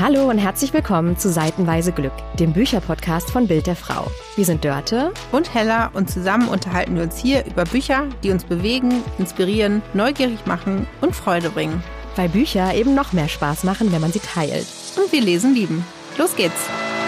Hallo und herzlich willkommen zu Seitenweise Glück, dem Bücherpodcast von Bild der Frau. Wir sind Dörte und Hella und zusammen unterhalten wir uns hier über Bücher, die uns bewegen, inspirieren, neugierig machen und Freude bringen. Weil Bücher eben noch mehr Spaß machen, wenn man sie teilt. Und wir lesen lieben. Los geht's!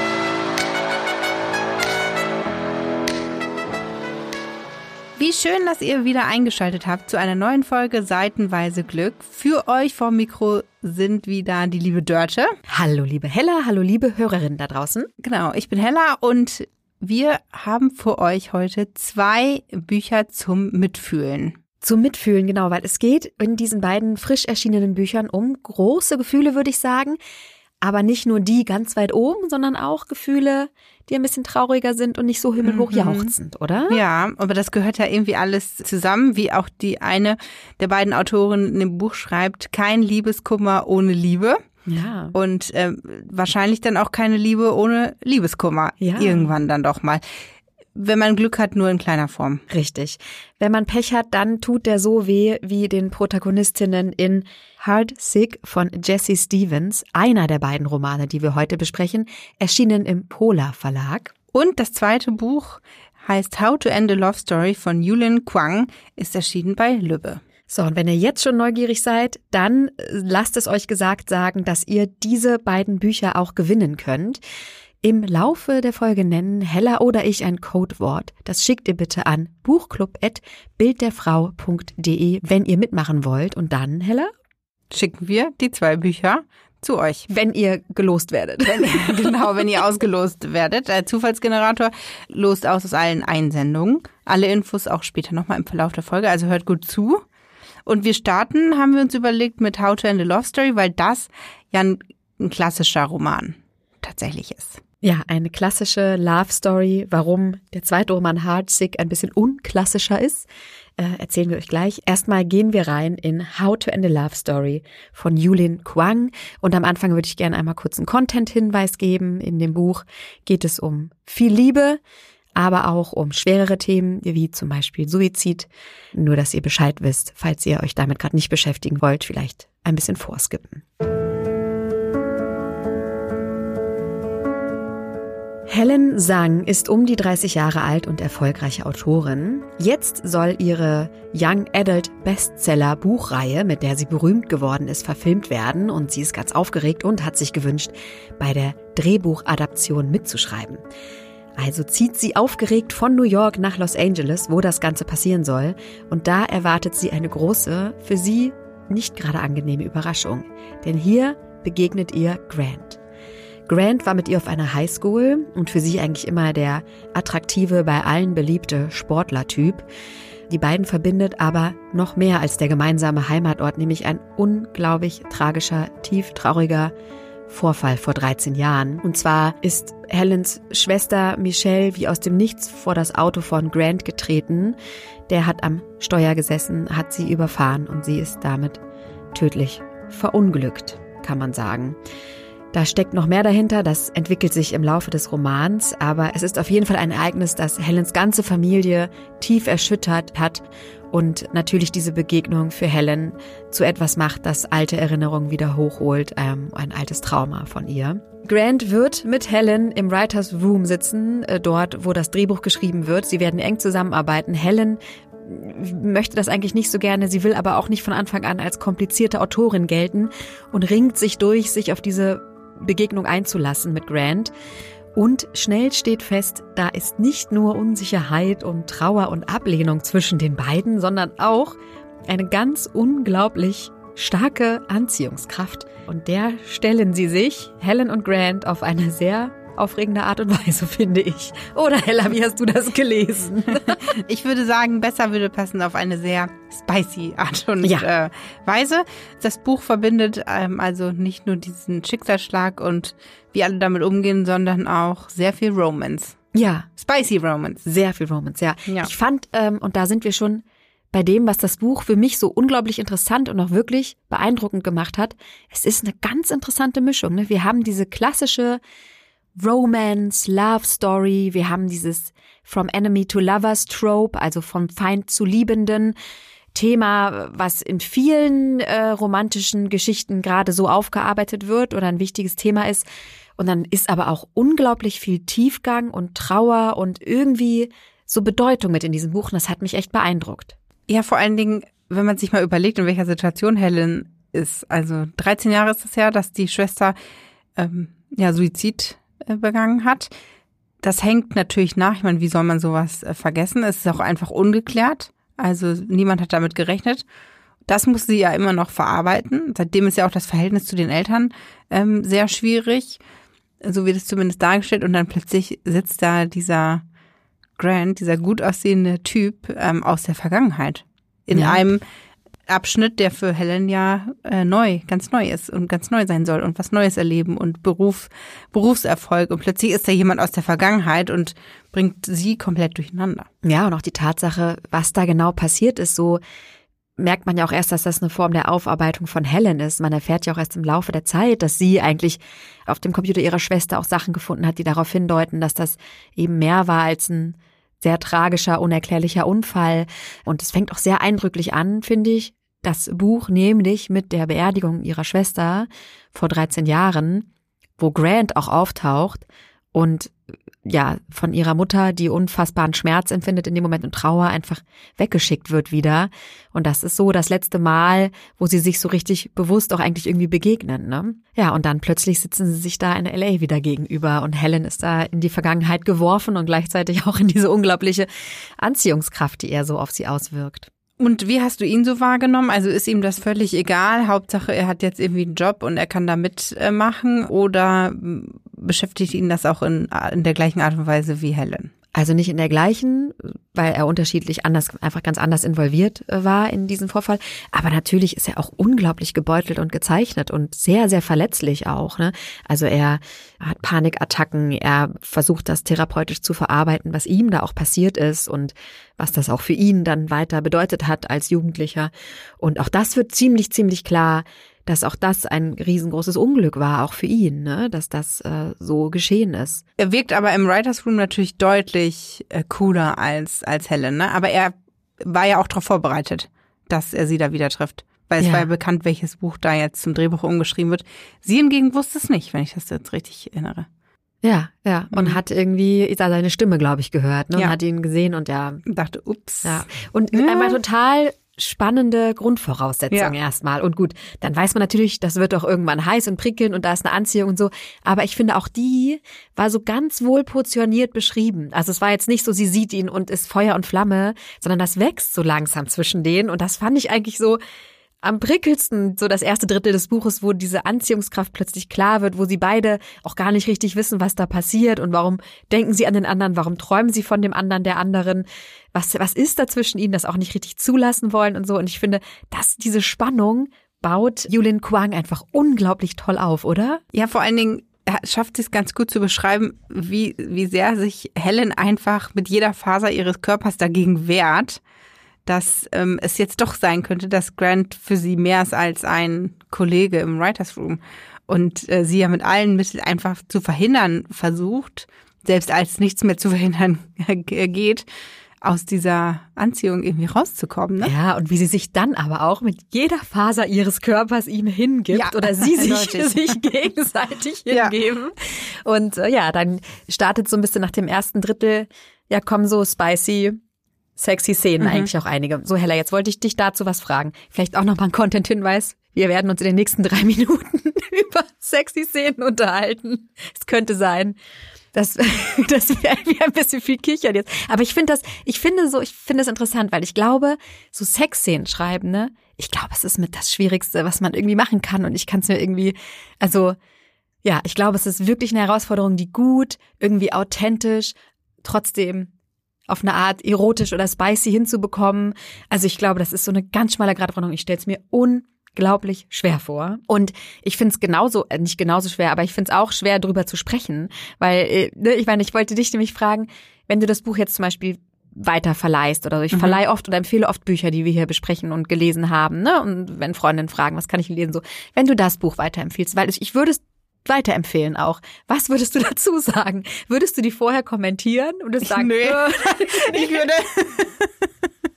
Wie schön, dass ihr wieder eingeschaltet habt zu einer neuen Folge Seitenweise Glück. Für euch vor dem Mikro sind wieder die liebe Dörte. Hallo liebe Hella, hallo liebe Hörerinnen da draußen. Genau, ich bin Hella und wir haben für euch heute 2 Bücher zum Mitfühlen. Zum Mitfühlen, genau, weil es geht in diesen beiden frisch erschienenen Büchern um große Gefühle, würde ich sagen. Aber nicht nur die ganz weit oben, sondern auch Gefühle, die ein bisschen trauriger sind und nicht so himmelhoch jauchzend, oder? Ja, aber das gehört ja irgendwie alles zusammen, wie auch die eine der beiden Autorinnen in dem Buch schreibt, kein Liebeskummer ohne Liebe. Ja. Und wahrscheinlich dann auch keine Liebe ohne Liebeskummer. Ja. Irgendwann dann doch mal. Wenn man Glück hat, nur in kleiner Form. Richtig. Wenn man Pech hat, dann tut der so weh wie den Protagonistinnen in Heartsick von Jessie Stevens, einer der beiden Romane, die wir heute besprechen, erschienen im Polar Verlag. Und das zweite Buch heißt How to End a Love Story von Yulin Kwang, ist erschienen bei Lübbe. So, und wenn ihr jetzt schon neugierig seid, dann lasst es euch gesagt sagen, dass ihr diese beiden Bücher auch gewinnen könnt. Im Laufe der Folge nennen Hella oder ich ein Codewort. Das schickt ihr bitte an buchclub@bildderfrau.de, wenn ihr mitmachen wollt. Und dann, Hella? Schicken wir die 2 Bücher zu euch. Wenn ihr gelost werdet. Wenn ihr ausgelost werdet. Der Zufallsgenerator lost aus allen Einsendungen. Alle Infos auch später nochmal im Verlauf der Folge, also hört gut zu. Und wir starten, haben wir uns überlegt, mit How to End a Love Story, weil das ja ein klassischer Roman tatsächlich ist. Ja, eine klassische Love Story. Warum der zweite Roman Heartsick ein bisschen unklassischer ist, erzählen wir euch gleich. Erstmal gehen wir rein in How to End a Love Story von Yulin Kwang. Und am Anfang würde ich gerne einmal kurz einen Content-Hinweis geben. In dem Buch geht es um viel Liebe, aber auch um schwerere Themen, wie zum Beispiel Suizid. Nur, dass ihr Bescheid wisst, falls ihr euch damit gerade nicht beschäftigen wollt, vielleicht ein bisschen vorskippen. Helen Zhang ist um die 30 Jahre alt und erfolgreiche Autorin. Jetzt soll ihre Young Adult Bestseller Buchreihe, mit der sie berühmt geworden ist, verfilmt werden und sie ist ganz aufgeregt und hat sich gewünscht, bei der Drehbuchadaption mitzuschreiben. Also zieht sie aufgeregt von New York nach Los Angeles, wo das Ganze passieren soll, und da erwartet sie eine große, für sie nicht gerade angenehme Überraschung, denn hier begegnet ihr Grant. Grant war mit ihr auf einer Highschool und für sie eigentlich immer der attraktive, bei allen beliebte Sportlertyp. Die beiden verbindet aber noch mehr als der gemeinsame Heimatort, nämlich ein unglaublich tragischer, tief trauriger Vorfall vor 13 Jahren. Und zwar ist Helens Schwester Michelle wie aus dem Nichts vor das Auto von Grant getreten. Der hat am Steuer gesessen, hat sie überfahren und sie ist damit tödlich verunglückt, kann man sagen. Da steckt noch mehr dahinter, das entwickelt sich im Laufe des Romans, aber es ist auf jeden Fall ein Ereignis, das Helens ganze Familie tief erschüttert hat und natürlich diese Begegnung für Helen zu etwas macht, das alte Erinnerungen wieder hochholt, ein altes Trauma von ihr. Grant wird mit Helen im Writers Room sitzen, dort, wo das Drehbuch geschrieben wird. Sie werden eng zusammenarbeiten. Helen möchte das eigentlich nicht so gerne, sie will aber auch nicht von Anfang an als komplizierte Autorin gelten und ringt sich durch, sich auf diese Begegnung einzulassen mit Grant. Und schnell steht fest, da ist nicht nur Unsicherheit und Trauer und Ablehnung zwischen den beiden, sondern auch eine ganz unglaublich starke Anziehungskraft. Und der stellen sie sich, Helen und Grant, auf eine sehr aufregende Art und Weise, finde ich. Oder Hella, wie hast du das gelesen? Ich würde sagen, besser würde passen auf eine sehr spicy Art und Weise. Das Buch verbindet also nicht nur diesen Schicksalsschlag und wie alle damit umgehen, sondern auch sehr viel Romance. Ja. Spicy Romance. Sehr viel Romance, ja. Ich fand, und da sind wir schon bei dem, was das Buch für mich so unglaublich interessant und auch wirklich beeindruckend gemacht hat. Es ist eine ganz interessante Mischung. Ne? Wir haben diese klassische Romance, Love Story, wir haben dieses From Enemy to Lovers Trope, also vom Feind zu Liebenden, Thema, was in vielen romantischen Geschichten gerade so aufgearbeitet wird oder ein wichtiges Thema ist. Und dann ist aber auch unglaublich viel Tiefgang und Trauer und irgendwie so Bedeutung mit in diesem Buch. Und das hat mich echt beeindruckt. Ja, vor allen Dingen, wenn man sich mal überlegt, in welcher Situation Helen ist. Also 13 Jahre ist es ja, dass die Schwester Suizid begangen hat. Das hängt natürlich nach. Ich meine, wie soll man sowas vergessen? Es ist auch einfach ungeklärt. Also niemand hat damit gerechnet. Das muss sie ja immer noch verarbeiten. Seitdem ist ja auch das Verhältnis zu den Eltern sehr schwierig. So wird es zumindest dargestellt. Und dann plötzlich sitzt da dieser Grant, dieser gut aussehende Typ aus der Vergangenheit. In einem Abschnitt, der für Helen ja ganz neu ist und ganz neu sein soll und was Neues erleben und Berufserfolg. Und plötzlich ist da jemand aus der Vergangenheit und bringt sie komplett durcheinander. Ja, und auch die Tatsache, was da genau passiert ist, so merkt man ja auch erst, dass das eine Form der Aufarbeitung von Helen ist. Man erfährt ja auch erst im Laufe der Zeit, dass sie eigentlich auf dem Computer ihrer Schwester auch Sachen gefunden hat, die darauf hindeuten, dass das eben mehr war als ein sehr tragischer, unerklärlicher Unfall. Und es fängt auch sehr eindrücklich an, finde ich, das Buch nämlich mit der Beerdigung ihrer Schwester vor 13 Jahren, wo Grant auch auftaucht und ja von ihrer Mutter, die unfassbaren Schmerz empfindet in dem Moment und Trauer, einfach weggeschickt wird wieder. Und das ist so das letzte Mal, wo sie sich so richtig bewusst auch eigentlich irgendwie begegnen, ne? Ja, und dann plötzlich sitzen sie sich da in LA wieder gegenüber und Helen ist da in die Vergangenheit geworfen und gleichzeitig auch in diese unglaubliche Anziehungskraft, die er so auf sie auswirkt. Und wie hast du ihn so wahrgenommen? Also ist ihm das völlig egal? Hauptsache, er hat jetzt irgendwie einen Job und er kann da mitmachen? Oder beschäftigt ihn das auch in der gleichen Art und Weise wie Helen? Also nicht in der gleichen, weil er unterschiedlich einfach ganz anders involviert war in diesen Vorfall. Aber natürlich ist er auch unglaublich gebeutelt und gezeichnet und sehr, sehr verletzlich auch, ne? Also er hat Panikattacken, er versucht das therapeutisch zu verarbeiten, was ihm da auch passiert ist und was das auch für ihn dann weiter bedeutet hat als Jugendlicher. Und auch das wird ziemlich, ziemlich klar, dass auch das ein riesengroßes Unglück war, auch für ihn, ne? Dass das so geschehen ist. Er wirkt aber im Writers Room natürlich deutlich cooler als Helen, ne? Aber er war ja auch darauf vorbereitet, dass er sie da wieder trifft. Weil es war ja bekannt, welches Buch da jetzt zum Drehbuch umgeschrieben wird. Sie hingegen wusste es nicht, wenn ich das jetzt richtig erinnere. Ja. Und hat irgendwie seine Stimme, glaube ich, gehört, ne? Und hat ihn gesehen und dachte, ups. Ja. Und einmal total spannende Grundvoraussetzung erstmal. Und gut, dann weiß man natürlich, das wird doch irgendwann heiß und prickeln und da ist eine Anziehung und so. Aber ich finde, auch die war so ganz wohl portioniert beschrieben. Also es war jetzt nicht so, sie sieht ihn und ist Feuer und Flamme, sondern das wächst so langsam zwischen denen. Und das fand ich eigentlich so am prickelndsten, so das erste Drittel des Buches, wo diese Anziehungskraft plötzlich klar wird, wo sie beide auch gar nicht richtig wissen, was da passiert und warum denken sie an den anderen, warum träumen sie von dem anderen, der anderen, was ist da zwischen ihnen, das auch nicht richtig zulassen wollen und so. Und ich finde, diese Spannung baut Yulin Kuang einfach unglaublich toll auf, oder? Ja, vor allen Dingen schafft es ganz gut zu beschreiben, wie sehr sich Helen einfach mit jeder Faser ihres Körpers dagegen wehrt, dass es jetzt doch sein könnte, dass Grant für sie mehr ist als ein Kollege im Writers Room und sie ja mit allen Mitteln einfach zu verhindern versucht, selbst als nichts mehr zu verhindern geht, aus dieser Anziehung irgendwie rauszukommen. Ne? Ja, und wie sie sich dann aber auch mit jeder Faser ihres Körpers ihm hingibt oder sie sich gegenseitig hingeben. Und dann startet so ein bisschen nach dem ersten Drittel, kommen so sexy Szenen eigentlich auch einige. So, Hella, jetzt wollte ich dich dazu was fragen. Vielleicht auch nochmal ein Content-Hinweis. Wir werden uns in den nächsten 3 Minuten über sexy Szenen unterhalten. Es könnte sein, dass wir ein bisschen viel kichern jetzt. Aber ich finde es interessant, weil ich glaube, so Sexszenen schreiben, ne? Ich glaube, es ist mit das Schwierigste, was man irgendwie machen kann. Und ich kann es mir irgendwie, ich glaube, es ist wirklich eine Herausforderung, die gut, irgendwie authentisch, trotzdem auf eine Art erotisch oder spicy hinzubekommen. Also ich glaube, das ist so eine ganz schmale Gratwanderung. Ich stelle es mir unglaublich schwer vor. Und ich finde es nicht genauso schwer, aber ich finde es auch schwer, drüber zu sprechen. Weil, ich wollte dich nämlich fragen, wenn du das Buch jetzt zum Beispiel weiter verleihst oder so. Ich verleihe oft oder empfehle oft Bücher, die wir hier besprechen und gelesen haben, ne? Und wenn Freundinnen fragen, was kann ich lesen, so. Wenn du das Buch weiterempfiehlst, weil ich würde es weiterempfehlen auch. Was würdest du dazu sagen? Würdest du die vorher kommentieren und sagen? Nö. Ich würde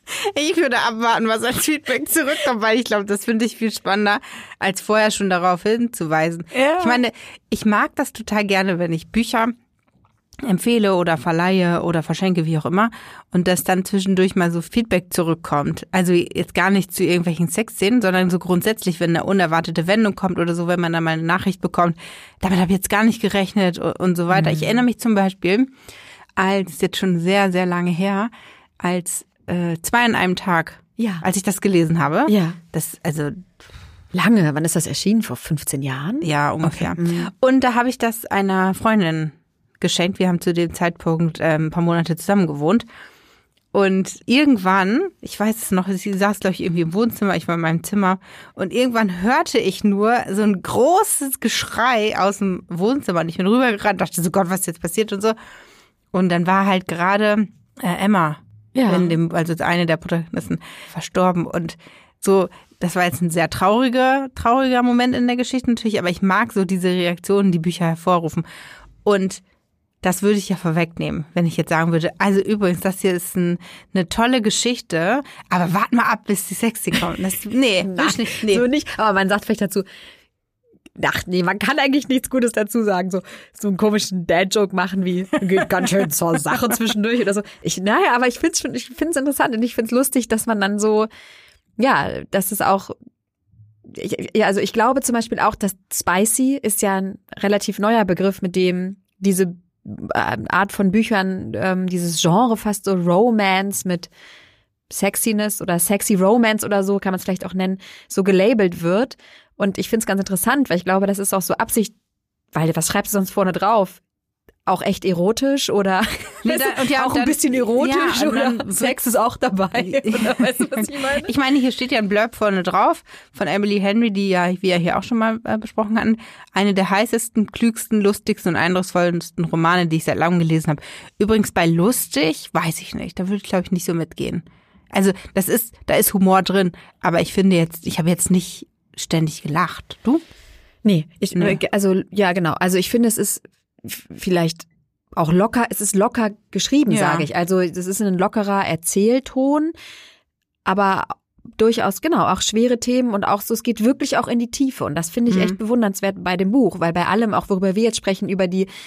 Ich würde abwarten, was als Feedback zurückkommt, weil ich glaube, das finde ich viel spannender, als vorher schon darauf hinzuweisen. Ja. Ich meine, ich mag das total gerne, wenn ich Bücher empfehle oder verleihe oder verschenke, wie auch immer, und dass dann zwischendurch mal so Feedback zurückkommt. Also jetzt gar nicht zu irgendwelchen Sexszenen, sondern so grundsätzlich, wenn eine unerwartete Wendung kommt oder so, wenn man dann mal eine Nachricht bekommt, damit habe ich jetzt gar nicht gerechnet und so weiter. Ich erinnere mich zum Beispiel, als jetzt schon sehr, sehr lange her, als 2 an einem Tag, als ich das gelesen habe. Ja. Das, also Lange, wann ist das erschienen? Vor 15 Jahren? ja, ungefähr. Okay. Und da habe ich das einer Freundin geschenkt. Wir haben zu dem Zeitpunkt ein paar Monate zusammen gewohnt. Und irgendwann, ich weiß es noch, sie saß, glaube ich, irgendwie im Wohnzimmer, ich war in meinem Zimmer. Und irgendwann hörte ich nur so ein großes Geschrei aus dem Wohnzimmer. Und ich bin rübergerannt, dachte so, Gott, was ist jetzt passiert und so. Und dann war halt gerade Emma, also eine der Protagonisten, verstorben. Und so, das war jetzt ein sehr trauriger Moment in der Geschichte natürlich, aber ich mag so diese Reaktionen, die Bücher hervorrufen. Und das würde ich ja vorwegnehmen, wenn ich jetzt sagen würde, also übrigens, das hier ist eine tolle Geschichte, aber wart mal ab, bis die Sexy kommt. Nee. So nicht. Aber man sagt vielleicht dazu, ach nee, man kann eigentlich nichts Gutes dazu sagen. So einen komischen Dad-Joke machen wie, geht ganz schön zur Sache zwischendurch oder so. Aber ich find's interessant und ich find's lustig, dass man dann so, ja, dass es auch, also ich glaube zum Beispiel auch, dass spicy ist ja ein relativ neuer Begriff, mit dem diese Art von Büchern, dieses Genre fast so Romance mit Sexiness oder Sexy Romance oder so, kann man es vielleicht auch nennen, so gelabelt wird. Und ich finde es ganz interessant, weil ich glaube, das ist auch so Absicht, weil was schreibst du sonst vorne drauf? Auch echt erotisch oder auch ein bisschen erotisch oder Sex ist auch dabei. Oder, weißt du, was ich meine? Ich meine, hier steht ja ein Blurb vorne drauf von Emily Henry, die ja, wie wir hier auch schon mal besprochen hatten, eine der heißesten, klügsten, lustigsten und eindrucksvollsten Romane, die ich seit langem gelesen habe. Übrigens bei lustig, weiß ich nicht, da würde ich glaube ich nicht so mitgehen. Also da ist Humor drin, aber ich finde jetzt, ich habe jetzt nicht ständig gelacht. Du? Nee. Also ja genau, also ich finde es ist vielleicht auch locker, es ist locker geschrieben, sage ich. Also das ist ein lockerer Erzählton, aber durchaus, genau, auch schwere Themen und auch so, es geht wirklich auch in die Tiefe und das finde ich echt bewundernswert bei dem Buch, weil bei allem, auch worüber wir jetzt sprechen, über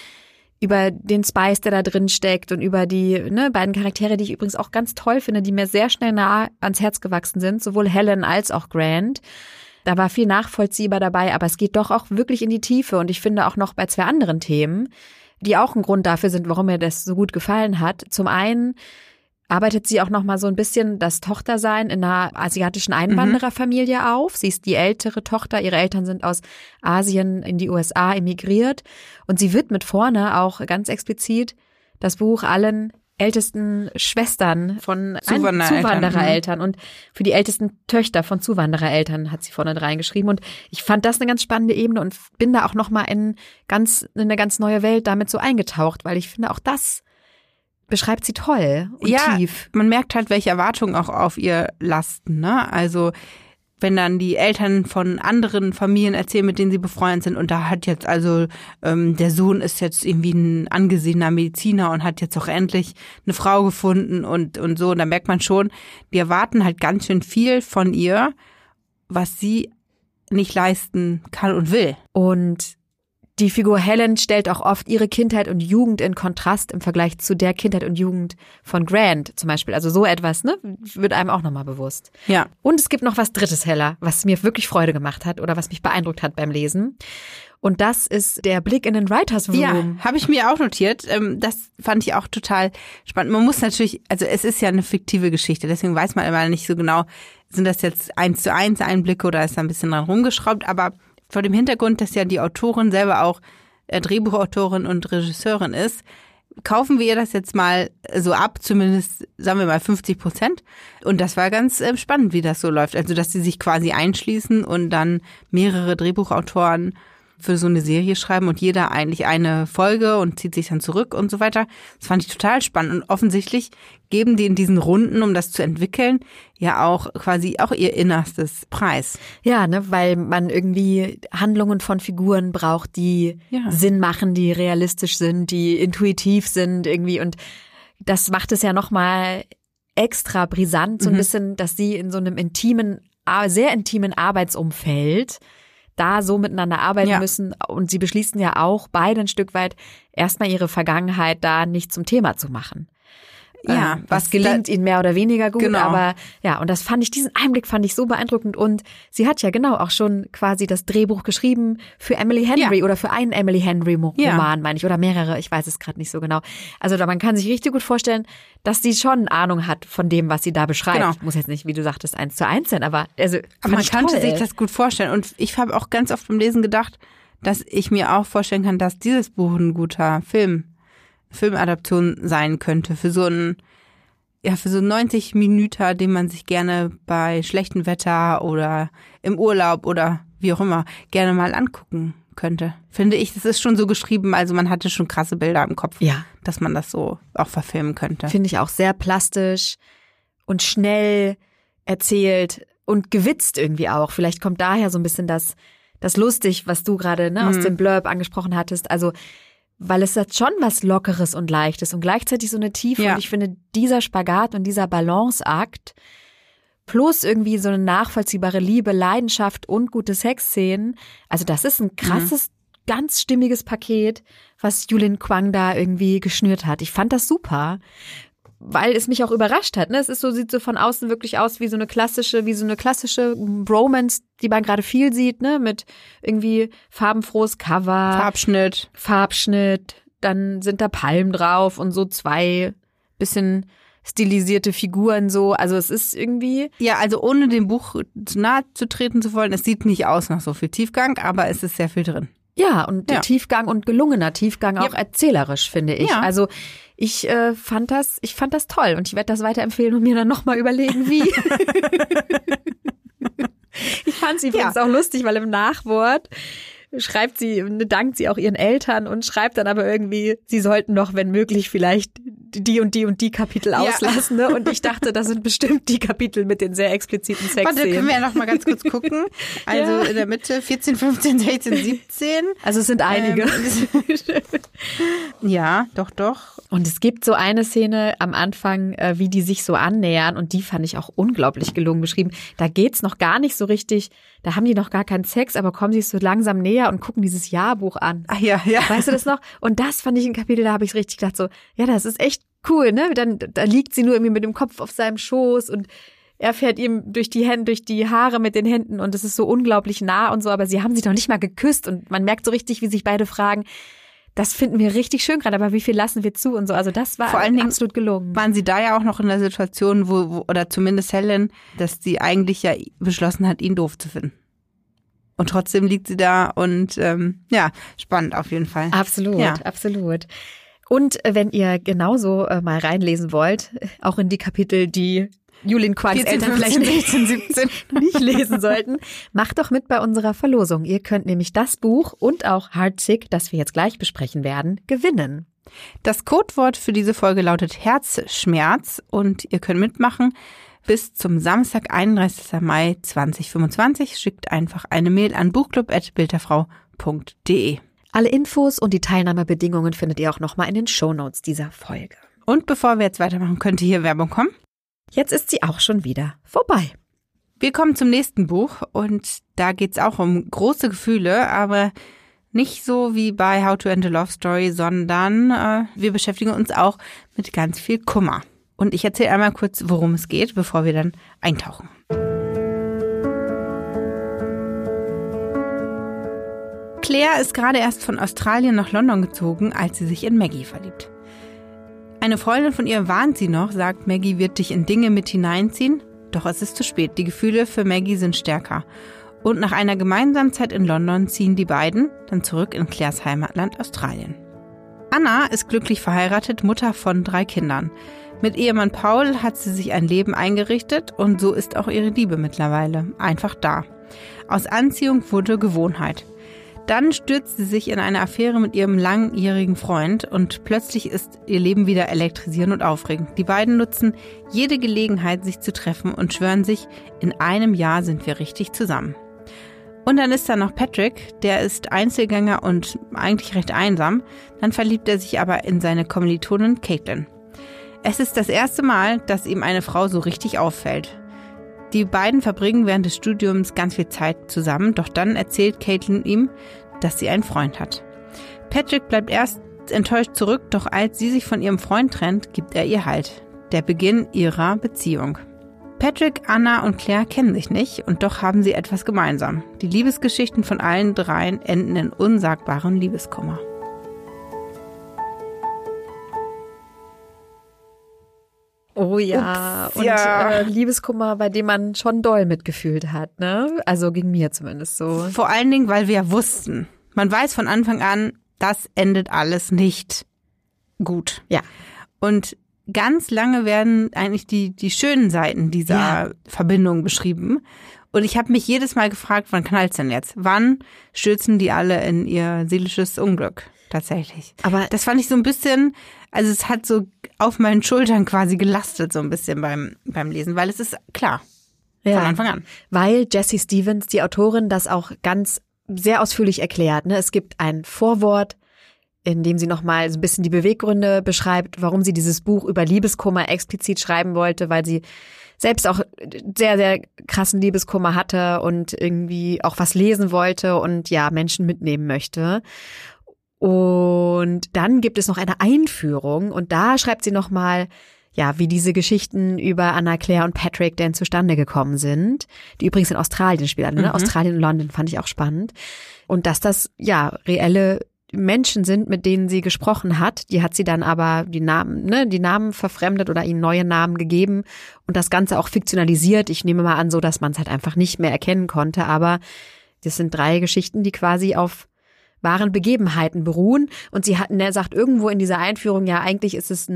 den Spice, der da drin steckt und über die beiden Charaktere, die ich übrigens auch ganz toll finde, die mir sehr schnell nah ans Herz gewachsen sind, sowohl Helen als auch Grant. Da war viel nachvollziehbar dabei, aber es geht doch auch wirklich in die Tiefe. Und ich finde auch noch bei 2 anderen Themen, die auch ein Grund dafür sind, warum mir das so gut gefallen hat. Zum einen arbeitet sie auch noch mal so ein bisschen das Tochtersein in einer asiatischen Einwandererfamilie auf. Sie ist die ältere Tochter. Ihre Eltern sind aus Asien in die USA emigriert. Und sie widmet vorne auch ganz explizit das Buch allen ältesten Schwestern von Zuwanderereltern und für die ältesten Töchter von Zuwanderereltern hat sie vorne reingeschrieben und ich fand das eine ganz spannende Ebene und bin da auch nochmal in eine ganz neue Welt damit so eingetaucht, weil ich finde auch das beschreibt sie toll und tief. Man merkt halt, welche Erwartungen auch auf ihr lasten, ne? Also wenn dann die Eltern von anderen Familien erzählen, mit denen sie befreundet sind und da hat jetzt also der Sohn ist jetzt irgendwie ein angesehener Mediziner und hat jetzt auch endlich eine Frau gefunden und so. Und da merkt man schon, die erwarten halt ganz schön viel von ihr, was sie nicht leisten kann und will. Und die Figur Helen stellt auch oft ihre Kindheit und Jugend in Kontrast im Vergleich zu der Kindheit und Jugend von Grant zum Beispiel. Also so etwas, wird einem auch nochmal bewusst. Ja. Und es gibt noch was Drittes, Hella, was mir wirklich Freude gemacht hat oder was mich beeindruckt hat beim Lesen. Und das ist der Blick in den Writers Room. Ja, habe ich mir auch notiert. Das fand ich auch total spannend. Man muss natürlich, also es ist ja eine fiktive Geschichte, deswegen weiß man immer nicht so genau, sind das jetzt 1:1 Einblicke oder ist da ein bisschen dran rumgeschraubt, aber vor dem Hintergrund, dass ja die Autorin selber auch Drehbuchautorin und Regisseurin ist, kaufen wir ihr das jetzt mal so ab, zumindest sagen wir mal 50%. Und das war ganz spannend, wie das so läuft. Also, dass sie sich quasi einschließen und dann mehrere Drehbuchautoren für so eine Serie schreiben und jeder eigentlich eine Folge und zieht sich dann zurück und so weiter. Das fand ich total spannend. Und offensichtlich geben die in diesen Runden, um das zu entwickeln, ja auch quasi auch ihr Innerstes preis. Ja, weil man irgendwie Handlungen von Figuren braucht, die Sinn machen, die realistisch sind, die intuitiv sind irgendwie. Und das macht es ja nochmal extra brisant, so ein bisschen, dass sie in so einem sehr intimen Arbeitsumfeld da so miteinander arbeiten müssen. Und sie beschließen ja auch beide ein Stück weit, erstmal ihre Vergangenheit da nicht zum Thema zu machen. Ja, was gelingt ihnen mehr oder weniger gut, aber ja, und diesen Einblick fand ich so beeindruckend und sie hat ja genau auch schon quasi das Drehbuch geschrieben für Emily Henry oder für einen Emily Henry Roman, meine ich, oder mehrere, ich weiß es gerade nicht so genau. Also man kann sich richtig gut vorstellen, dass sie schon Ahnung hat von dem, was sie da beschreibt. Genau. Muss jetzt nicht, wie du sagtest, 1:1 sein, aber man konnte sich das gut vorstellen und ich habe auch ganz oft beim Lesen gedacht, dass ich mir auch vorstellen kann, dass dieses Buch ein guter Filmadaption sein könnte für so einen 90 Minuten, den man sich gerne bei schlechtem Wetter oder im Urlaub oder wie auch immer gerne mal angucken könnte. Finde ich, das ist schon so geschrieben, also man hatte schon krasse Bilder im Kopf, dass man das so auch verfilmen könnte. Finde ich auch sehr plastisch und schnell erzählt und gewitzt irgendwie auch. Vielleicht kommt daher so ein bisschen das lustig, was du gerade aus dem Blurb angesprochen hattest, also weil es hat schon was Lockeres und Leichtes und gleichzeitig so eine Tiefe. Und ich finde, dieser Spagat und dieser Balanceakt plus irgendwie so eine nachvollziehbare Liebe, Leidenschaft und gute Sexszenen, also das ist ein krasses, ganz stimmiges Paket, was Yulin Kwang da irgendwie geschnürt hat. Ich fand das super, weil es mich auch überrascht hat. Ne? Es ist so, sieht so von außen wirklich aus wie so eine klassische Romance, die man gerade viel sieht, ne, mit irgendwie farbenfrohes Cover, Farbschnitt, dann sind da Palmen drauf und so 2 bisschen stilisierte Figuren so. Also es ist irgendwie... Ja, also ohne dem Buch zu nahe zu treten zu wollen, es sieht nicht aus nach so viel Tiefgang, aber es ist sehr viel drin. Ja, und Tiefgang und gelungener Tiefgang auch erzählerisch, finde ich. Ja. Also ich fand das toll und ich werde das weiterempfehlen und mir dann nochmal überlegen, wie. Ich fand es übrigens auch lustig, weil im Nachwort dankt sie auch ihren Eltern und schreibt dann aber irgendwie, sie sollten doch, wenn möglich, vielleicht die und die Kapitel auslassen. Ne? Und ich dachte, das sind bestimmt die Kapitel mit den sehr expliziten Sexszenen. Warte, können wir ja noch mal ganz kurz gucken. Also in der Mitte 14, 15, 16, 17. Also es sind einige. Ja, doch. Und es gibt so eine Szene am Anfang, wie die sich so annähern und die fand ich auch unglaublich gelungen beschrieben. Da geht's noch gar nicht so richtig, da haben die noch gar keinen Sex, aber kommen sich so langsam näher und gucken dieses Jahrbuch an. Ach ja. Weißt du das noch? Und das fand ich ein Kapitel, da habe ich richtig gedacht so, ja, das ist echt cool, ne? Da liegt sie nur irgendwie mit dem Kopf auf seinem Schoß und er fährt ihm durch die Haare mit den Händen und es ist so unglaublich nah und so, aber sie haben sich noch nicht mal geküsst und man merkt so richtig, wie sich beide fragen, das finden wir richtig schön gerade, aber wie viel lassen wir zu und so. Also das war vor allen Dingen absolut gelungen. Waren sie da ja auch noch in der Situation, wo oder zumindest Helen, dass sie eigentlich ja beschlossen hat, ihn doof zu finden. Und trotzdem liegt sie da und spannend auf jeden Fall. Absolut. Und wenn ihr genauso mal reinlesen wollt, auch in die Kapitel, die Yulin Kwangs Eltern vielleicht 16, 17 nicht lesen sollten, macht doch mit bei unserer Verlosung. Ihr könnt nämlich das Buch und auch Heartsick, das wir jetzt gleich besprechen werden, gewinnen. Das Codewort für diese Folge lautet Herzschmerz und ihr könnt mitmachen. Bis zum Samstag, 31. Mai 2025. Schickt einfach eine Mail an buchclub@bildderfrau.de. Alle Infos und die Teilnahmebedingungen findet ihr auch nochmal in den Shownotes dieser Folge. Und bevor wir jetzt weitermachen, könnte hier Werbung kommen. Jetzt ist sie auch schon wieder vorbei. Wir kommen zum nächsten Buch und da geht's auch um große Gefühle, aber nicht so wie bei How to End a Love Story, sondern wir beschäftigen uns auch mit ganz viel Kummer. Und ich erzähle einmal kurz, worum es geht, bevor wir dann eintauchen. Claire ist gerade erst von Australien nach London gezogen, als sie sich in Maggie verliebt. Eine Freundin von ihr warnt sie noch, sagt, Maggie wird dich in Dinge mit hineinziehen. Doch es ist zu spät, die Gefühle für Maggie sind stärker. Und nach einer gemeinsamen Zeit in London ziehen die beiden dann zurück in Claires Heimatland Australien. Anna ist glücklich verheiratet, Mutter von 3 Kindern. Mit Ehemann Paul hat sie sich ein Leben eingerichtet und so ist auch ihre Liebe mittlerweile einfach da. Aus Anziehung wurde Gewohnheit. Dann stürzt sie sich in eine Affäre mit ihrem langjährigen Freund und plötzlich ist ihr Leben wieder elektrisierend und aufregend. Die beiden nutzen jede Gelegenheit, sich zu treffen und schwören sich, in einem Jahr sind wir richtig zusammen. Und dann ist da noch Patrick, der ist Einzelgänger und eigentlich recht einsam. Dann verliebt er sich aber in seine Kommilitonin Caitlin. Es ist das erste Mal, dass ihm eine Frau so richtig auffällt. Die beiden verbringen während des Studiums ganz viel Zeit zusammen, doch dann erzählt Caitlin ihm, dass sie einen Freund hat. Patrick bleibt erst enttäuscht zurück, doch als sie sich von ihrem Freund trennt, gibt er ihr Halt. Der Beginn ihrer Beziehung. Patrick, Anna und Claire kennen sich nicht und doch haben sie etwas gemeinsam. Die Liebesgeschichten von allen dreien enden in unsagbaren Liebeskummer. Oh ja, Ups, und ja. Liebeskummer, bei dem man schon doll mitgefühlt hat, ne? Also ging mir zumindest so. Vor allen Dingen, weil wir ja wussten, man weiß von Anfang an, das endet alles nicht gut. Ja. Und ganz lange werden eigentlich die schönen Seiten dieser Verbindung beschrieben. Und ich habe mich jedes Mal gefragt, wann knallt's denn jetzt? Wann stürzen die alle in ihr seelisches Unglück? Tatsächlich. Aber das fand ich so ein bisschen, also es hat so auf meinen Schultern quasi gelastet so ein bisschen beim Lesen, weil es ist klar, von Anfang an. Weil Jessie Stevens, die Autorin, das auch ganz sehr ausführlich erklärt. Ne? Es gibt ein Vorwort, in dem sie nochmal so ein bisschen die Beweggründe beschreibt, warum sie dieses Buch über Liebeskummer explizit schreiben wollte, weil sie selbst auch sehr, sehr krassen Liebeskummer hatte und irgendwie auch was lesen wollte und ja, Menschen mitnehmen möchte. Und dann gibt es noch eine Einführung und da schreibt sie nochmal, ja, wie diese Geschichten über Anna, Claire und Patrick denn zustande gekommen sind, die übrigens in Australien spielen, ne? Australien und London fand ich auch spannend. Und dass das, ja, reelle Menschen sind, mit denen sie gesprochen hat. Die hat sie dann aber die Namen verfremdet oder ihnen neue Namen gegeben und das Ganze auch fiktionalisiert. Ich nehme mal an, so, dass man es halt einfach nicht mehr erkennen konnte. Aber das sind 3 Geschichten, die quasi auf wahren Begebenheiten beruhen. Und er sagt irgendwo in dieser Einführung, ja, eigentlich ist es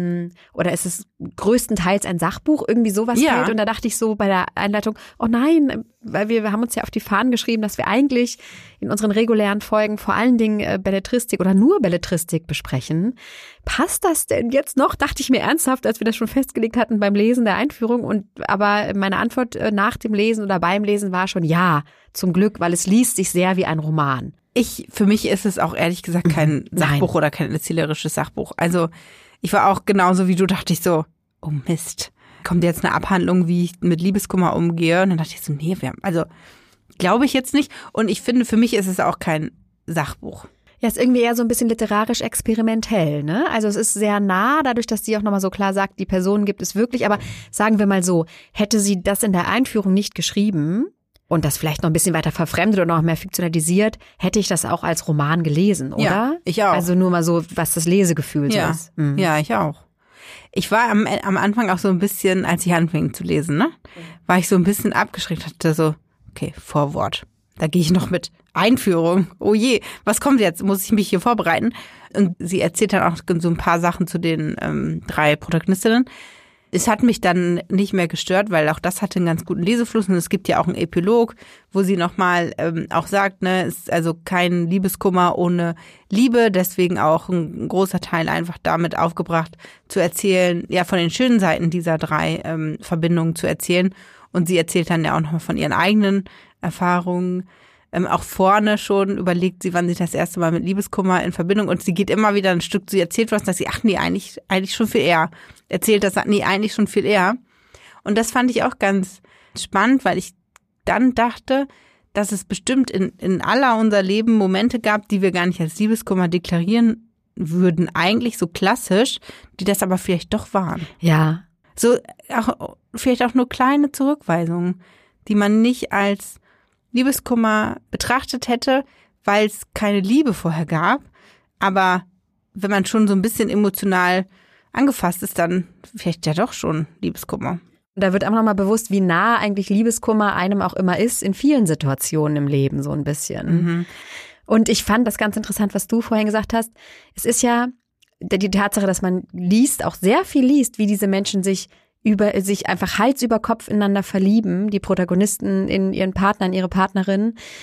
größtenteils ein Sachbuch, irgendwie sowas fällt. Und da dachte ich so bei der Einleitung, oh nein, weil wir haben uns ja auf die Fahnen geschrieben, dass wir eigentlich in unseren regulären Folgen vor allen Dingen Belletristik oder nur Belletristik besprechen. Passt das denn jetzt noch? Dachte ich mir ernsthaft, als wir das schon festgelegt hatten beim Lesen der Einführung. Aber meine Antwort nach dem Lesen oder beim Lesen war schon ja, zum Glück, weil es liest sich sehr wie ein Roman. Für mich ist es auch ehrlich gesagt kein Sachbuch oder kein erzählerisches Sachbuch. Also ich war auch genauso wie du, dachte ich so, oh Mist, kommt jetzt eine Abhandlung, wie ich mit Liebeskummer umgehe? Und dann dachte ich so, nee, glaube ich jetzt nicht. Und ich finde, für mich ist es auch kein Sachbuch. Ja, ist irgendwie eher so ein bisschen literarisch experimentell, ne? Also es ist sehr nah, dadurch, dass sie auch nochmal so klar sagt, die Personen gibt es wirklich. Aber sagen wir mal so, hätte sie das in der Einführung nicht geschrieben und das vielleicht noch ein bisschen weiter verfremdet oder noch mehr fiktionalisiert, hätte ich das auch als Roman gelesen, oder? Ja, ich auch. Also nur mal so, was das Lesegefühl so ist. Mhm. Ja, ich auch. Ich war am Anfang auch so ein bisschen, als ich anfing zu lesen, ne, war ich so ein bisschen abgeschreckt, hatte so, okay, Vorwort. Da gehe ich noch mit Einführung. Oh je, was kommt jetzt? Muss ich mich hier vorbereiten? Und sie erzählt dann auch so ein paar Sachen zu den 3 Protagonistinnen. Es hat mich dann nicht mehr gestört, weil auch das hatte einen ganz guten Lesefluss. Und es gibt ja auch einen Epilog, wo sie nochmal auch sagt, ne, es ist also kein Liebeskummer ohne Liebe. Deswegen auch ein großer Teil einfach damit aufgebracht, zu erzählen, ja, von den schönen Seiten dieser 3 Verbindungen zu erzählen. Und sie erzählt dann ja auch nochmal von ihren eigenen Erfahrungen. Auch vorne schon überlegt sie, wann sie das erste Mal mit Liebeskummer in Verbindung, und sie geht immer wieder ein Stück, sie erzählt was, dass sie, ach nee, eigentlich schon viel eher. Erzählt das, nee, eigentlich schon viel eher. Und das fand ich auch ganz spannend, weil ich dann dachte, dass es bestimmt in aller unser Leben Momente gab, die wir gar nicht als Liebeskummer deklarieren würden, eigentlich so klassisch, die das aber vielleicht doch waren. Ja. So, vielleicht auch nur kleine Zurückweisungen, die man nicht als Liebeskummer betrachtet hätte, weil es keine Liebe vorher gab. Aber wenn man schon so ein bisschen emotional angefasst ist, dann vielleicht ja doch schon Liebeskummer. Da wird einfach nochmal bewusst, wie nah eigentlich Liebeskummer einem auch immer ist, in vielen Situationen im Leben so ein bisschen. Mhm. Und ich fand das ganz interessant, was du vorhin gesagt hast. Es ist ja die Tatsache, dass man liest, auch sehr viel liest, wie diese Menschen sich einfach Hals über Kopf ineinander verlieben, die Protagonisten in ihren Partner, in ihre Partnerin.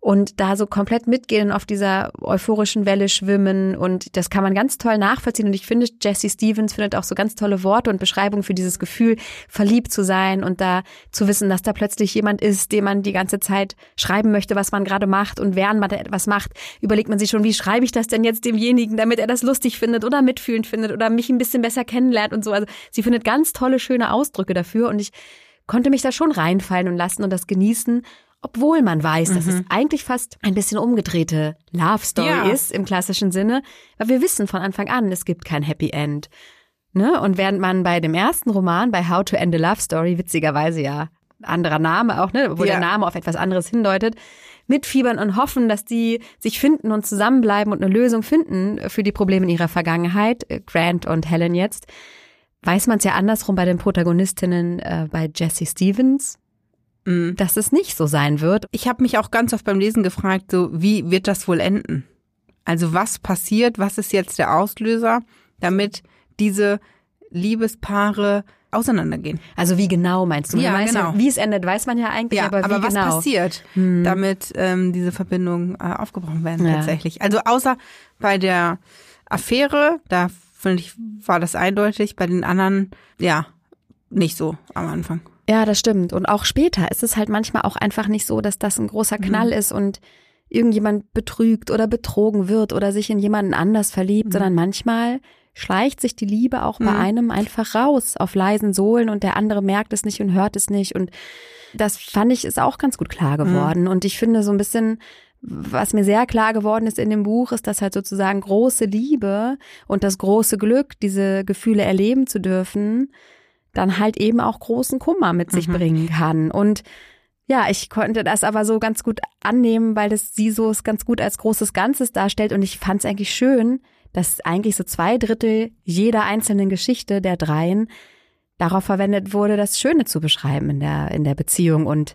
und da so komplett mitgehen, auf dieser euphorischen Welle schwimmen und das kann man ganz toll nachvollziehen und ich finde, Jessie Stevens findet auch so ganz tolle Worte und Beschreibungen für dieses Gefühl, verliebt zu sein und da zu wissen, dass da plötzlich jemand ist, dem man die ganze Zeit schreiben möchte, was man gerade macht und während man da etwas macht, überlegt man sich schon, wie schreibe ich das denn jetzt demjenigen, damit er das lustig findet oder mitfühlend findet oder mich ein bisschen besser kennenlernt und so. Also sie findet ganz tolle, schöne Ausdrücke dafür und ich konnte mich da schon reinfallen und lassen und das genießen, obwohl man weiß, dass es eigentlich fast ein bisschen umgedrehte Love Story ist im klassischen Sinne, weil wir wissen von Anfang an, es gibt kein Happy End. Ne? Und während man bei dem ersten Roman, bei How to End a Love Story, witzigerweise ja, anderer Name auch, ne, wo der Name auf etwas anderes hindeutet, mitfiebern und hoffen, dass die sich finden und zusammenbleiben und eine Lösung finden für die Probleme in ihrer Vergangenheit, Grant und Helen jetzt, weiß man es ja andersrum bei den Protagonistinnen, bei Jessie Stevens, dass es nicht so sein wird. Ich habe mich auch ganz oft beim Lesen gefragt, so wie wird das wohl enden? Also was passiert, was ist jetzt der Auslöser, damit diese Liebespaare auseinandergehen? Also wie genau meinst du? Ja, genau. Wie es endet, weiß man ja eigentlich, aber wie was genau? passiert, damit diese Verbindungen aufgebrochen werden tatsächlich? Also außer bei der Affäre, da finde ich, war das eindeutig, bei den anderen, ja, nicht so am Anfang. Ja, das stimmt. Und auch später ist es halt manchmal auch einfach nicht so, dass das ein großer Knall ist und irgendjemand betrügt oder betrogen wird oder sich in jemanden anders verliebt, sondern manchmal schleicht sich die Liebe auch bei einem einfach raus auf leisen Sohlen und der andere merkt es nicht und hört es nicht. Und das fand ich ist auch ganz gut klar geworden. Und ich finde so ein bisschen, was mir sehr klar geworden ist in dem Buch, ist, dass halt sozusagen große Liebe und das große Glück, diese Gefühle erleben zu dürfen, dann halt eben auch großen Kummer mit sich bringen kann. Und ja, ich konnte das aber so ganz gut annehmen, weil das sie so ganz gut als großes Ganzes darstellt. Und ich fand es eigentlich schön, dass eigentlich so 2/3 jeder einzelnen Geschichte der dreien darauf verwendet wurde, das Schöne zu beschreiben in der Beziehung und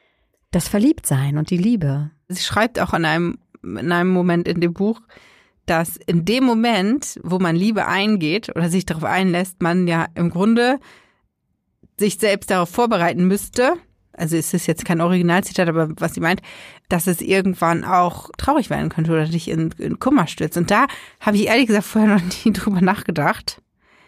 das Verliebtsein und die Liebe. Sie schreibt auch in einem Moment in dem Buch, dass in dem Moment, wo man Liebe eingeht oder sich darauf einlässt, man ja im Grunde sich selbst darauf vorbereiten müsste, also es ist jetzt kein Originalzitat, aber was sie meint, dass es irgendwann auch traurig werden könnte oder dich in Kummer stürzt. Und da habe ich ehrlich gesagt vorher noch nie drüber nachgedacht,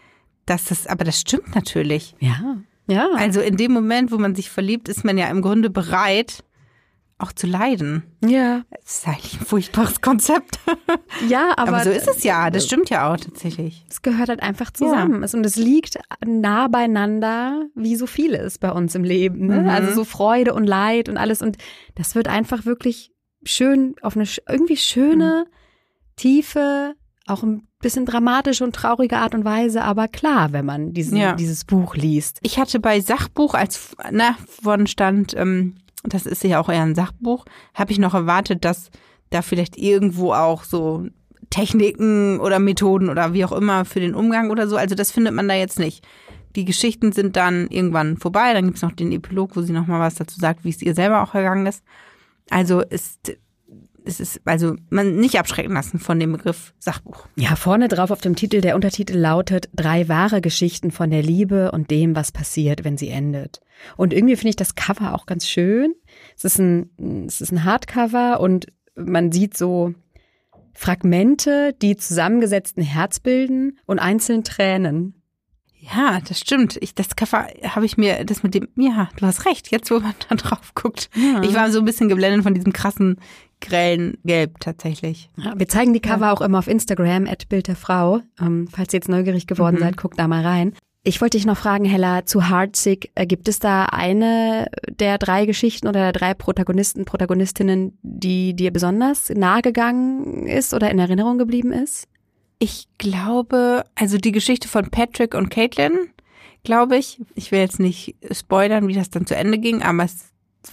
aber das stimmt natürlich. Ja. Also in dem Moment, wo man sich verliebt, ist man ja im Grunde bereit, auch zu leiden. Ja. Das ist eigentlich ein furchtbares Konzept. Ja, aber so ist es ja. Das stimmt ja auch tatsächlich. Es gehört halt einfach zusammen. Ja. Und es liegt nah beieinander, wie so vieles bei uns im Leben. Ne? Also so Freude und Leid und alles. Und das wird einfach wirklich schön, auf eine irgendwie schöne, tiefe, auch ein bisschen dramatische und traurige Art und Weise, aber klar, wenn man dieses Buch liest. Ich hatte bei Sachbuch, als vorne stand, das ist ja auch eher ein Sachbuch, habe ich noch erwartet, dass da vielleicht irgendwo auch so Techniken oder Methoden oder wie auch immer für den Umgang oder so, also das findet man da jetzt nicht. Die Geschichten sind dann irgendwann vorbei, dann gibt es noch den Epilog, wo sie nochmal was dazu sagt, wie es ihr selber auch ergangen ist. Also es ist also man nicht abschrecken lassen von dem Begriff Sachbuch. Ja, vorne drauf auf dem Titel, der Untertitel lautet 3 wahre Geschichten von der Liebe und dem, was passiert, wenn sie endet. Und irgendwie finde ich das Cover auch ganz schön. Es ist ein Hardcover und man sieht so Fragmente, die zusammengesetzten Herz bilden und einzelne Tränen. Ja, das stimmt. Das Cover habe ich mir, das mit dem, ja, du hast recht, jetzt wo man da drauf guckt. Ja. Ich war so ein bisschen geblendet von diesem krassen, grellen Gelb tatsächlich. Ja, wir zeigen die Cover auch immer auf Instagram, @bildderfrau. Falls ihr jetzt neugierig geworden seid, guckt da mal rein. Ich wollte dich noch fragen, Hella, zu Heartsick, gibt es da eine der 3 Geschichten oder der 3 Protagonistinnen, die dir besonders nahegegangen ist oder in Erinnerung geblieben ist? Ich glaube, also die Geschichte von Patrick und Caitlin, glaube ich. Ich will jetzt nicht spoilern, wie das dann zu Ende ging, aber es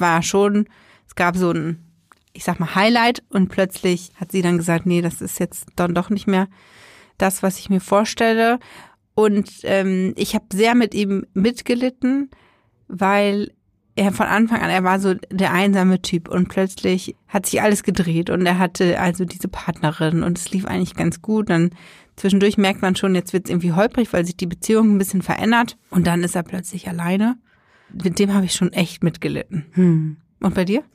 gab so ein, ich sag mal, Highlight und plötzlich hat sie dann gesagt, nee, das ist jetzt dann doch nicht mehr das, was ich mir vorstelle. Und ich habe sehr mit ihm mitgelitten, weil er von Anfang an, er war so der einsame Typ und plötzlich hat sich alles gedreht und er hatte also diese Partnerin und es lief eigentlich ganz gut. Dann zwischendurch merkt man schon, jetzt wird es irgendwie holprig, weil sich die Beziehung ein bisschen verändert und dann ist er plötzlich alleine. Mit dem habe ich schon echt mitgelitten. Und bei dir?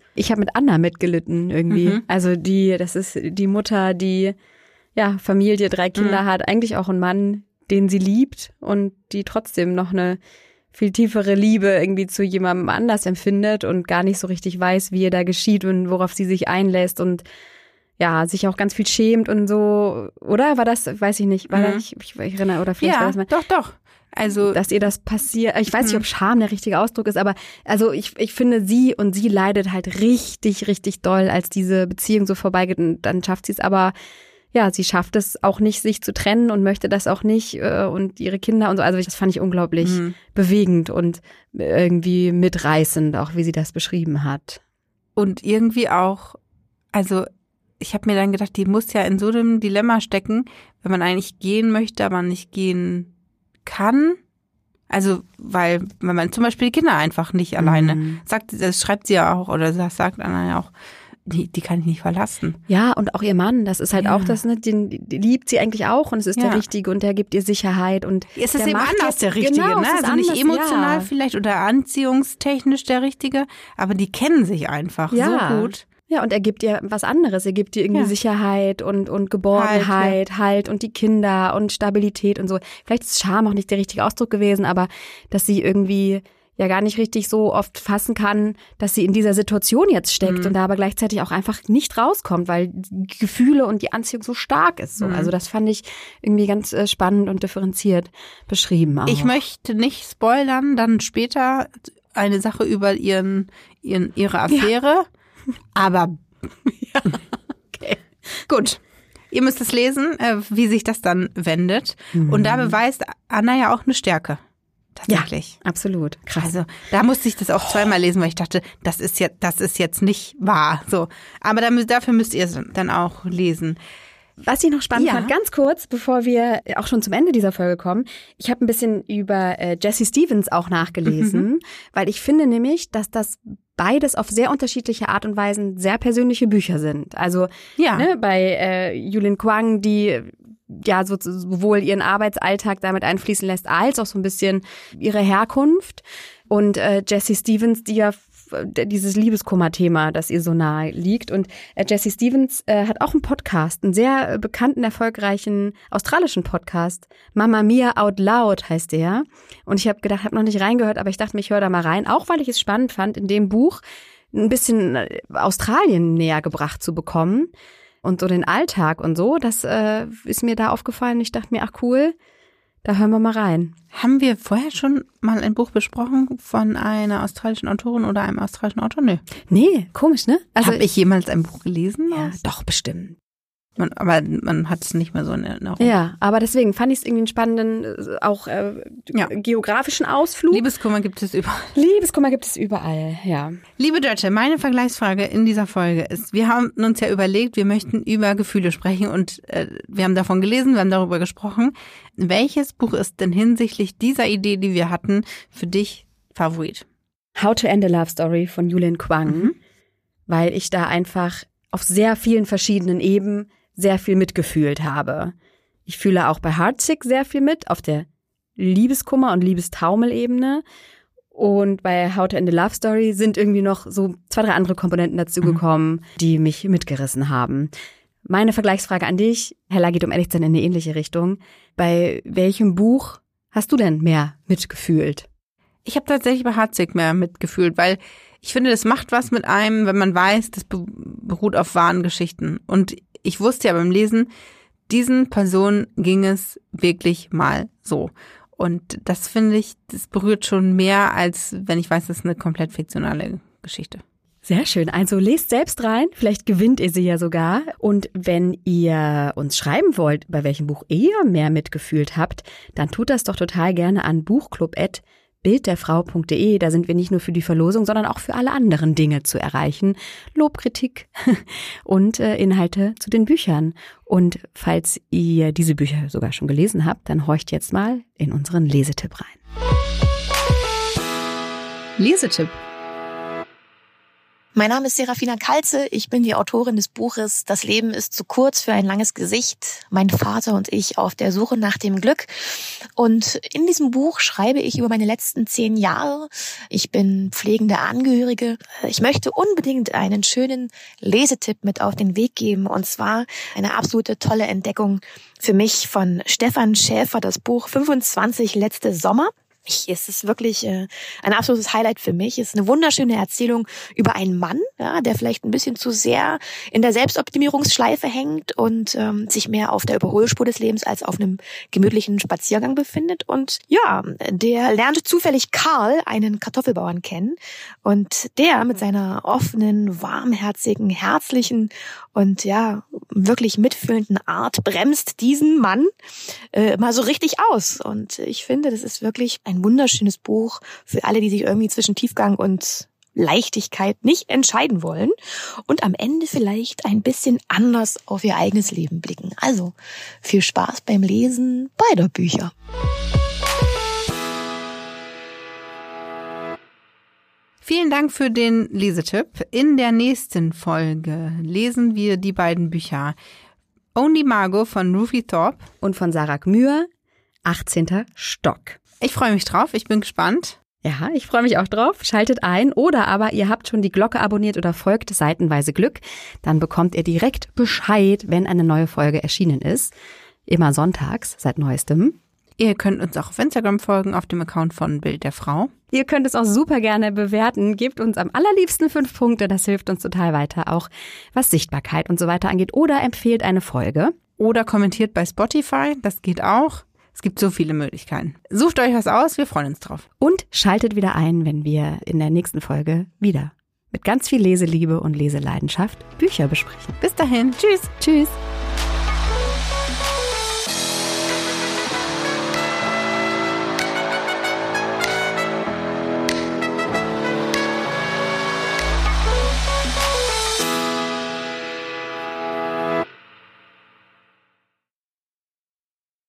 Ich habe mit Anna mitgelitten irgendwie. Also das ist die Mutter, die Familie, 3 Kinder hat, eigentlich auch einen Mann, den sie liebt und die trotzdem noch eine viel tiefere Liebe irgendwie zu jemandem anders empfindet und gar nicht so richtig weiß, wie ihr da geschieht und worauf sie sich einlässt und sich auch ganz viel schämt und so, oder? War das, weiß ich nicht, war das, ich erinnere, oder vielleicht war das mal. Doch. Also, dass ihr das passiert, ich weiß nicht, ob Scham der richtige Ausdruck ist, aber also ich finde, sie leidet halt richtig, richtig doll, als diese Beziehung so vorbeigeht und dann schafft sie es aber, sie schafft es auch nicht, sich zu trennen und möchte das auch nicht und ihre Kinder und so, also das fand ich unglaublich bewegend und irgendwie mitreißend, auch wie sie das beschrieben hat. Und irgendwie auch, also ich habe mir dann gedacht, die muss ja in so einem Dilemma stecken, wenn man eigentlich gehen möchte, aber nicht gehen kann. Also, weil man zum Beispiel die Kinder einfach nicht alleine sagt, das schreibt sie ja auch, oder das sagt Anna ja auch, die kann ich nicht verlassen. Ja, und auch ihr Mann, das ist halt auch das, ne, den liebt sie eigentlich auch und es ist der Richtige und der gibt ihr Sicherheit und es ist eben anders der Richtige, ne? Also nicht emotional vielleicht oder anziehungstechnisch der Richtige, aber die kennen sich einfach so gut. Ja, und er gibt ihr was anderes. Er gibt ihr irgendwie Sicherheit und Geborgenheit, Halt und die Kinder und Stabilität und so. Vielleicht ist Scham auch nicht der richtige Ausdruck gewesen, aber dass sie irgendwie gar nicht richtig so oft fassen kann, dass sie in dieser Situation jetzt steckt und da aber gleichzeitig auch einfach nicht rauskommt, weil die Gefühle und die Anziehung so stark ist. So. Also das fand ich irgendwie ganz spannend und differenziert beschrieben auch. Ich möchte nicht spoilern, dann später eine Sache über ihre Affäre. Aber okay. Gut, ihr müsst es lesen, wie sich das dann wendet. Und da beweist Anna ja auch eine Stärke. Tatsächlich. Ja, absolut. Krass. Also da musste ich das auch zweimal lesen, weil ich dachte, das ist jetzt nicht wahr. So, aber dafür müsst ihr es dann auch lesen. Was ich noch spannend fand, ganz kurz, bevor wir auch schon zum Ende dieser Folge kommen, ich habe ein bisschen über Jessie Stevens auch nachgelesen, weil ich finde nämlich, dass das beides auf sehr unterschiedliche Art und Weisen sehr persönliche Bücher sind. Also bei Yulin Kwang, die sowohl ihren Arbeitsalltag damit einfließen lässt, als auch so ein bisschen ihre Herkunft. Und Jessie Stevens, die ja dieses Liebeskummer-Thema, das ihr so nahe liegt. Und Jessie Stevens hat auch einen Podcast, einen sehr bekannten, erfolgreichen australischen Podcast. Mamma Mia Out Loud heißt der. Und ich habe gedacht, habe noch nicht reingehört, aber ich dachte mir, ich höre da mal rein. Auch weil ich es spannend fand, in dem Buch ein bisschen Australien näher gebracht zu bekommen. Und so den Alltag und so, das ist mir da aufgefallen. Ich dachte mir, ach cool, da hören wir mal rein. Haben wir vorher schon mal ein Buch besprochen von einer australischen Autorin oder einem australischen Autor? Nö. Nee, komisch, ne? Also habe ich jemals ein Buch gelesen? Ja, doch, bestimmt. Aber man hat es nicht mehr so in Erinnerung. Ja, aber deswegen fand ich es irgendwie einen spannenden, auch geografischen Ausflug. Liebeskummer gibt es überall. Liebeskummer gibt es überall, ja. Liebe Dörte, meine Vergleichsfrage in dieser Folge ist, wir haben uns ja überlegt, wir möchten über Gefühle sprechen und wir haben davon gelesen, wir haben darüber gesprochen. Welches Buch ist denn hinsichtlich dieser Idee, die wir hatten, für dich Favorit? How to End a Love Story von Yulin Kwang, weil ich da einfach auf sehr vielen verschiedenen Ebenen sehr viel mitgefühlt habe. Ich fühle auch bei Heartsick sehr viel mit, auf der Liebeskummer- und Liebestaumel-Ebene. Und bei How to End a Love Story sind irgendwie noch so 2, 3 andere Komponenten dazugekommen, die mich mitgerissen haben. Meine Vergleichsfrage an dich, Hella, geht um ehrlich zu sein in eine ähnliche Richtung. Bei welchem Buch hast du denn mehr mitgefühlt? Ich habe tatsächlich bei Heartsick mehr mitgefühlt, weil ich finde, das macht was mit einem, wenn man weiß, das beruht auf wahren Geschichten. Und ich wusste ja beim Lesen, diesen Personen ging es wirklich mal so. Und das finde ich, das berührt schon mehr, als wenn ich weiß, das ist eine komplett fiktionale Geschichte. Sehr schön. Also lest selbst rein. Vielleicht gewinnt ihr sie ja sogar. Und wenn ihr uns schreiben wollt, bei welchem Buch ihr mehr mitgefühlt habt, dann tut das doch total gerne an buchclub@bildderfrau.de. Da sind wir nicht nur für die Verlosung, sondern auch für alle anderen Dinge zu erreichen. Lob, Kritik und Inhalte zu den Büchern. Und falls ihr diese Bücher sogar schon gelesen habt, dann horcht jetzt mal in unseren Lesetipp rein. Lesetipp. Mein Name ist Serafina Kalze, ich bin die Autorin des Buches Das Leben ist zu kurz für ein langes Gesicht, mein Vater und ich auf der Suche nach dem Glück. Und in diesem Buch schreibe ich über meine letzten 10 Jahre. Ich bin pflegende Angehörige. Ich möchte unbedingt einen schönen Lesetipp mit auf den Weg geben, und zwar eine absolute tolle Entdeckung für mich von Stefan Schäfer, das Buch 25 letzte Sommer. Es ist wirklich ein absolutes Highlight für mich. Es ist eine wunderschöne Erzählung über einen Mann, ja, der vielleicht ein bisschen zu sehr in der Selbstoptimierungsschleife hängt und sich mehr auf der Überholspur des Lebens als auf einem gemütlichen Spaziergang befindet. Und ja, der lernt zufällig Karl, einen Kartoffelbauern, kennen. Und der mit seiner offenen, warmherzigen, herzlichen und ja, wirklich mitfühlenden Art bremst diesen Mann mal so richtig aus. Und ich finde, das ist wirklich ein wunderschönes Buch für alle, die sich irgendwie zwischen Tiefgang und Leichtigkeit nicht entscheiden wollen und am Ende vielleicht ein bisschen anders auf ihr eigenes Leben blicken. Also viel Spaß beim Lesen beider Bücher. Vielen Dank für den Lesetipp. In der nächsten Folge lesen wir die beiden Bücher Only Margot von Ruthie Thorpe und von Sarah Gmür, 18. Stock. Ich freue mich drauf, ich bin gespannt. Ja, ich freue mich auch drauf. Schaltet ein oder aber ihr habt schon die Glocke abonniert oder folgt Seitenweise Glück. Dann bekommt ihr direkt Bescheid, wenn eine neue Folge erschienen ist. Immer sonntags, seit neuestem. Ihr könnt uns auch auf Instagram folgen, auf dem Account von Bild der Frau. Ihr könnt es auch super gerne bewerten. Gebt uns am allerliebsten 5 Punkte, das hilft uns total weiter, auch was Sichtbarkeit und so weiter angeht. Oder empfehlt eine Folge. Oder kommentiert bei Spotify, das geht auch. Es gibt so viele Möglichkeiten. Sucht euch was aus, wir freuen uns drauf. Und schaltet wieder ein, wenn wir in der nächsten Folge wieder mit ganz viel Leseliebe und Leseleidenschaft Bücher besprechen. Bis dahin, tschüss. Tschüss.